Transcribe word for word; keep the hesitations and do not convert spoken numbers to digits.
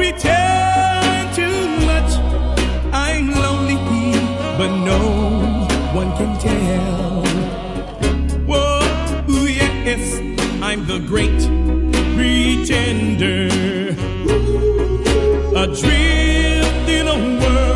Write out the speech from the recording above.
pretend too much. I'm lonely, but no one can tell. Whoa, yes, I'm the great pretender, adrift in a world